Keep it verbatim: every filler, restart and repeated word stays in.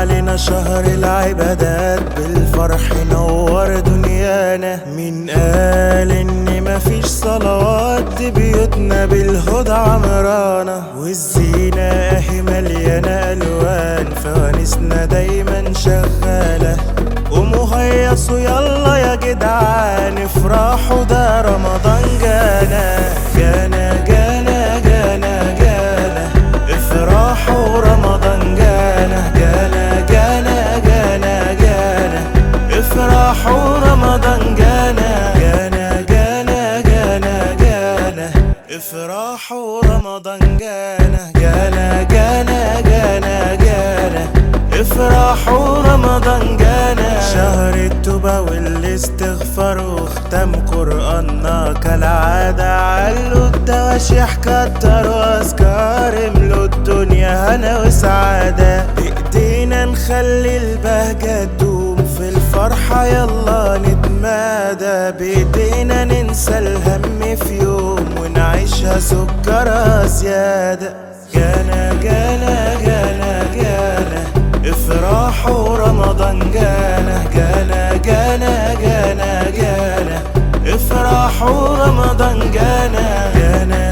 علينا شهر العبادات، بالفرح نور دنيانا. مين قال ان مفيش صلوات؟ دي بيوتنا بالهدى عمرانة، والزينة اهي مليانة الوان، فوانسنا دايما شغالة. قوموا هيصوا يلا يا جدعان، افرحوا ده رمضان جانا جانا جانا جانا جانا. افرحوا رمضان جانا جانا جانا جانا جانا. افرحوا رمضان جانا جانا جانا جانا جانا. افرحوا رمضان جانا جانا جانا جانا جانا. افرحوا رمضان جانا. شهر التوبة والاستغفار وختم قرآننا كالعادة، علوا التواشيح كتروا أذكار، املوا الدنيا هنا وسعادة. بإيدينا نخلي البهجة تدوم، في الفرحة يلا نتمادى. بإيدينا ننسى الهم في يوم ونعيشها سكرها زيادة. جانا جانا جانا جانا. افرحوا رمضان جانا جانا جانا جانا جانا. افرحوا رمضان جانا جانا